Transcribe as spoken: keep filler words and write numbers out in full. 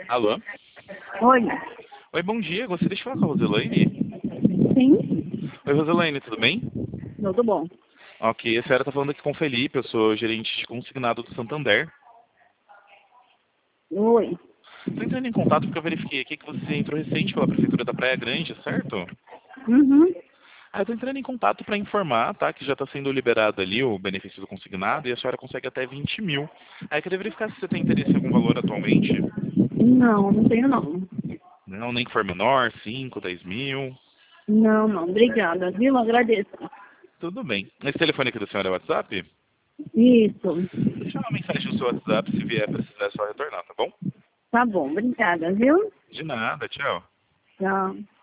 Alô? Oi. Oi, bom dia. Gostaria de falar com a Roselaine. Sim? Oi, Roselaine, tudo bem? Tudo bom. Ok, a senhora está falando aqui com o Felipe, eu sou gerente de consignado do Santander. Oi. Estou entrando em contato porque eu verifiquei aqui que você entrou recente pela Prefeitura da Praia Grande, certo? Uhum. Ah, eu estou entrando em contato para informar, tá, que já está sendo liberado ali o benefício do consignado e a senhora consegue até vinte mil. Aí eu queria verificar se você tem interesse em algum valor atualmente. Não, não tenho não. Não, nem que for menor, cinco, dez mil. Não, não. Obrigada, viu? Agradeço. Tudo bem. Esse telefone aqui da senhora é WhatsApp? Isso. Deixa uma mensagem no seu WhatsApp, se vier precisar é só retornar, tá bom? Tá bom. Obrigada, viu? De nada, tchau. Tchau.